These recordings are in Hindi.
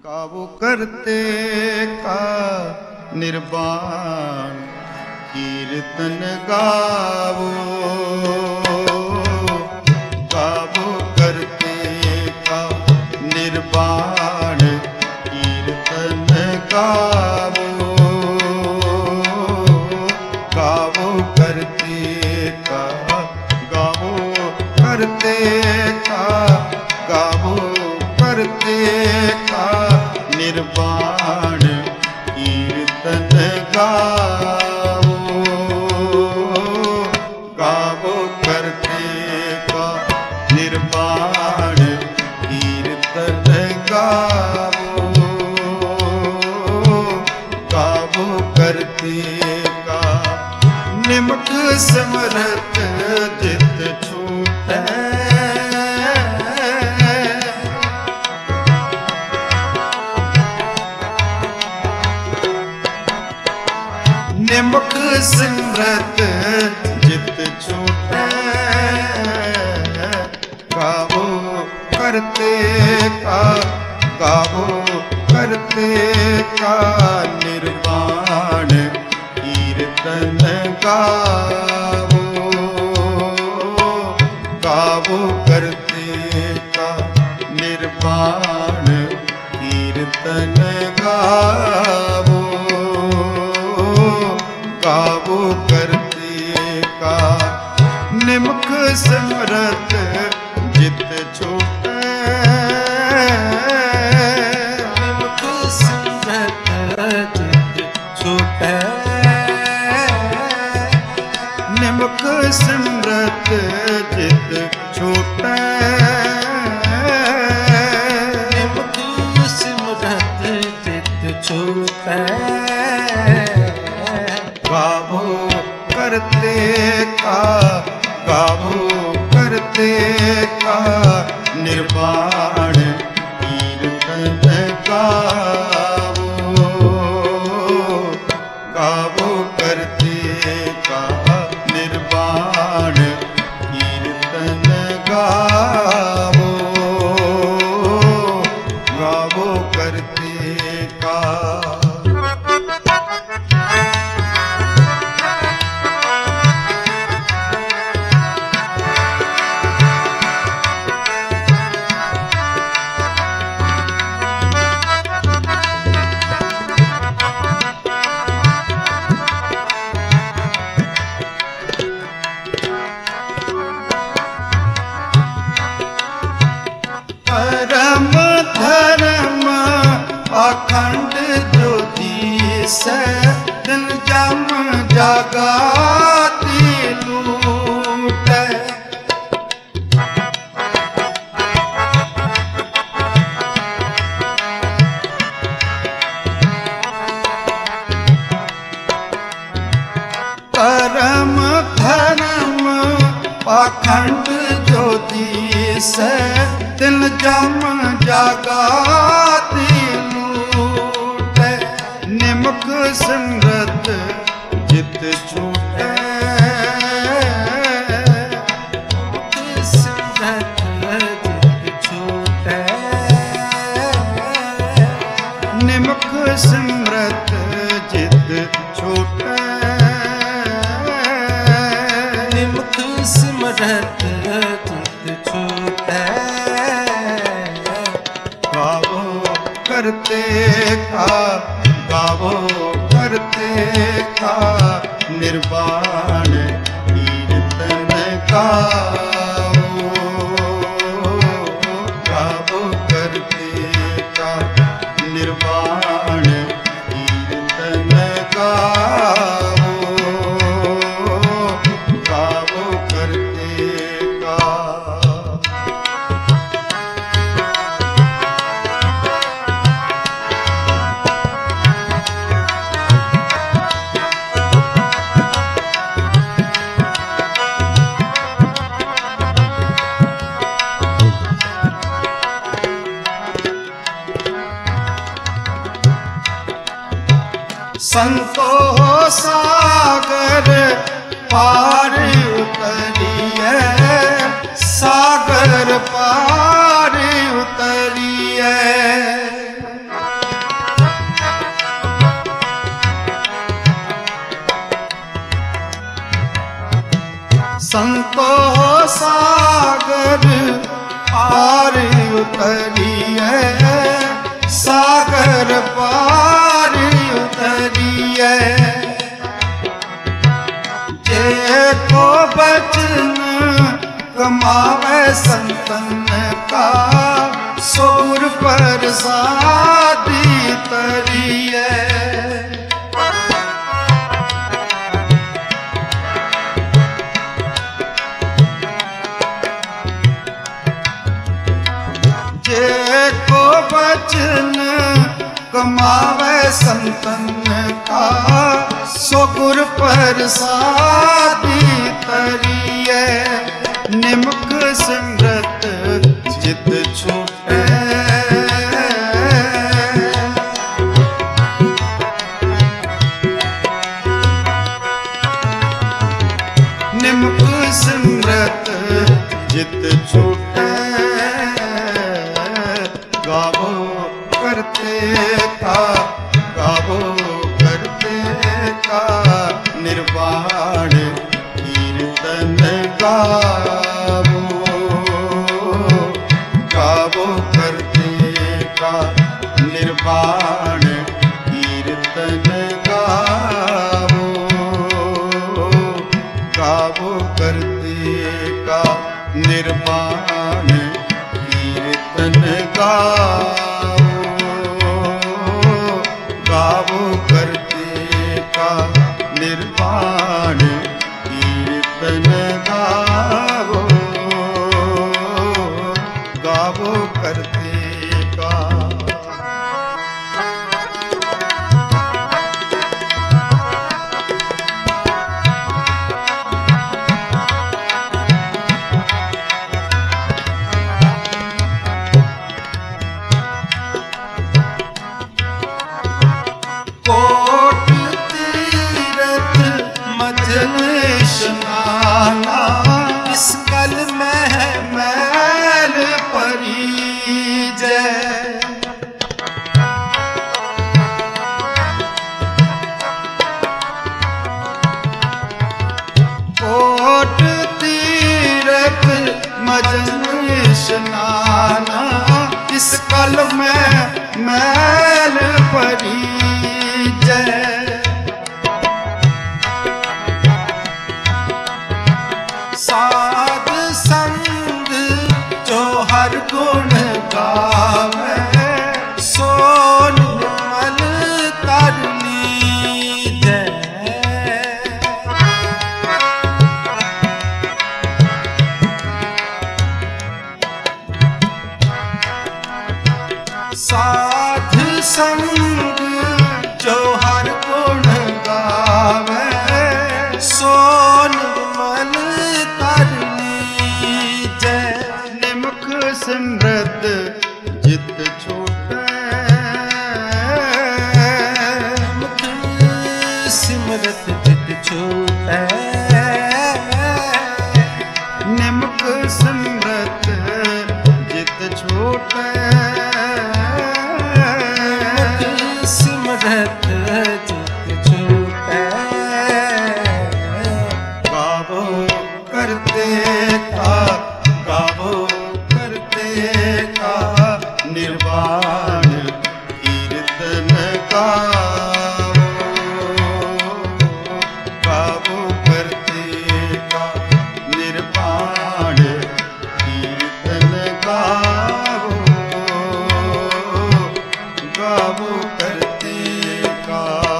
गावो करते का निर्वाण कीर्तन गावो, गावो करते का निर्वाण कीर्तन गावो, गावो करते का, गावो करते का, गावो करते का निर्वाण कीर्तन गावो, गावो करते का निर्वाण कीर्तन गावो, गावो करते का निमक समरत जित छूटै, निमक सिमरत जित छूटै, गावो करते का, गावो करते का निर्वाण कीर्तन गावो, गावो करते का निर्वाण कीर्तन गावो, गावो करते का निमक सिमरत जित छूटै, निमक सिमरत जित छूटै, निमक सिमरत जित छूटै, निमक सिमरत जित छूटै, गावो करते का, गावो करते का निर्वाण कीर्तन गावो, गावो करते का निर्वाण कीर्तन गावो, गावो करते का। परम धर्म अखंड ज्योति से दिन जम जगाती लूटै, परम धर्म अखंड ज्योति से दिन जम जगाती लूटै, निमक सिमरत जित छूटै, सिमरत जित छूटै, निमक सिमरत जित छूटै, निमक सिमरत जित छूटै, गावो करते का, गावो करते का निर्वाण कीर्तन गावो, गावो करते का निर्वाण कीर्तन गावो, गावो करते का। संतो सागर पार उतरिए, सागर पार उतरिए, संतो सागर पार उतरिए, सागर पार उतरिए। जे को बचन कमावे संतन का, सुर प्रसादी तरिए। जे को बचन कमावे संतन का, सो गुर प्रसादी तरिए। निमक सिमरत चित छूटे, निमक सिमरत चित छूटे। गावो करते का, गावो करते का, निर्वाण कीर्तन गावो। गावो करते का, निर्वाण कीर्तन गावो। गावो करते का, निर्वाण कीर्तन गावो। गावो करते का, निर्वाण कीर्तन गावो। गावो करते का। कोट तीरथ मजन स्नाना, इस कल में है मैल परिजय। कोट तीरथ मजन स्नाना, इस कल में मैल परिजय। साध संग जो हर गुण गावे, सो निर्मल तर लीजै। साध संग जो हर गुण गावे, सो निर्मल तर लीजै। निमक सिमरत जित छूटे, निमक सिमरत जित छूटे। निमक सिमरत जित छूटे। सिमरत जित छूटे। गावो करते का, गावो करते का, निर्वाण कीर्तन गावो। गावो करते का, निर्वाण कीर्तन गावो। गावो करते का।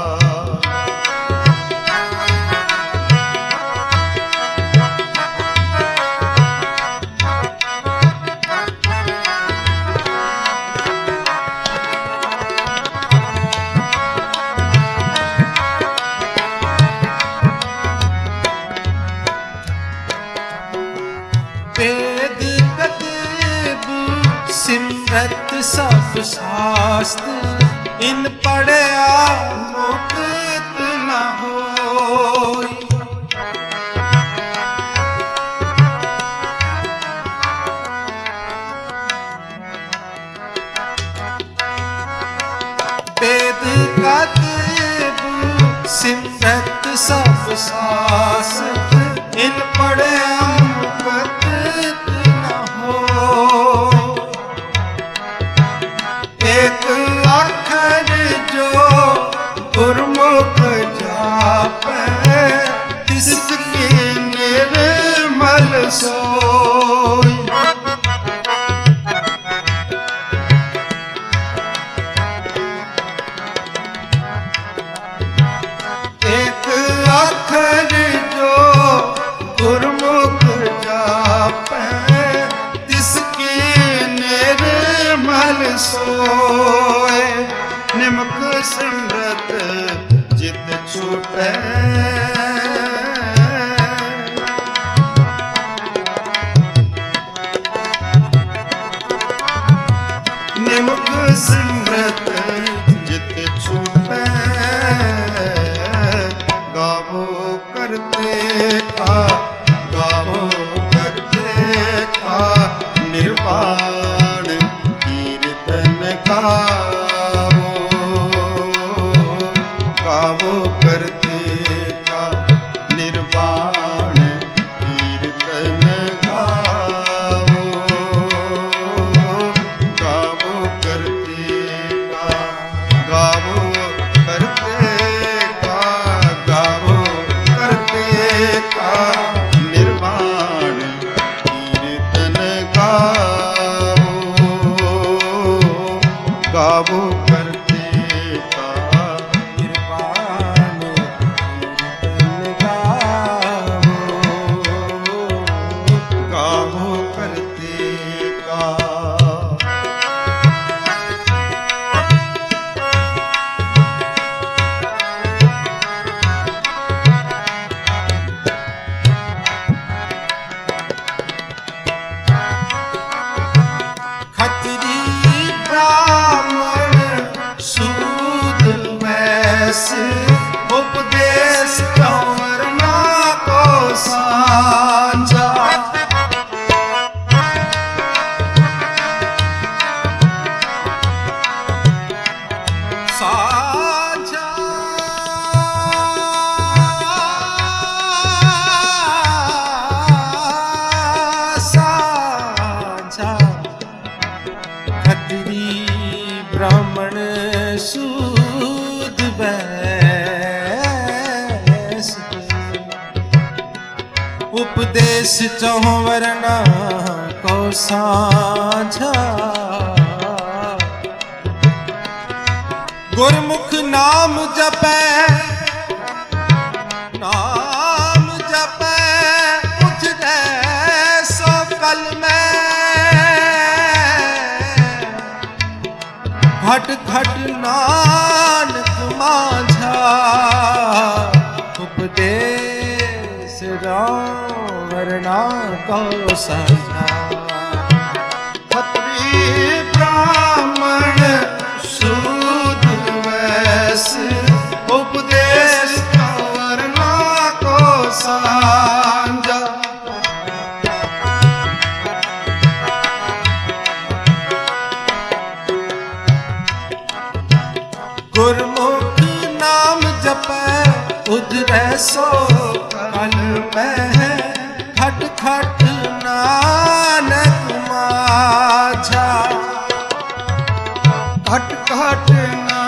वेद कतेब सिमरत सब शास्त्र, इन पढ़या मुक्त न होई। वेद कतेब सिमरत सब शास्त्र, इन पढ़िया मुकत न हो। एक अखर जो गुरमुख जापै तिसकी निर्मल सोई। एक अखर जो गुरमुख जापै तिसकी निर्मल सोए। निमक सिमरत जित छूटै निमक सिमरत जित छूटै। गावो करते का गावो करते का निर्वाण कीर्तन गावो। गावो करते का निर्वाण कीर्तन गावो। गावो करते का गावो करते का गावो करते का निर्वाण कीर्तन गावो। गावो करते का निर्वाण कीर्तन गावो। गावो करते का। खत्री ब्राह्मण सूद वैश्य उपदेश कंवरना को सांझा। साझा साझा खत्री ब्राह्मण सूद वैश्य उपदेश चहुँ वर्णा को साझा। गुरमुख नाम जपै नाम जपै उजड़ै सो कल में। घट घट नानक माझा उपदेश रावणा को साझा। खत्री ब्राह्मण सूद वैश्य उपदेश कंवरना को सांझा। गुरमुख नाम जपै उधरै सो कल में। खट खट नानक माझा खट खट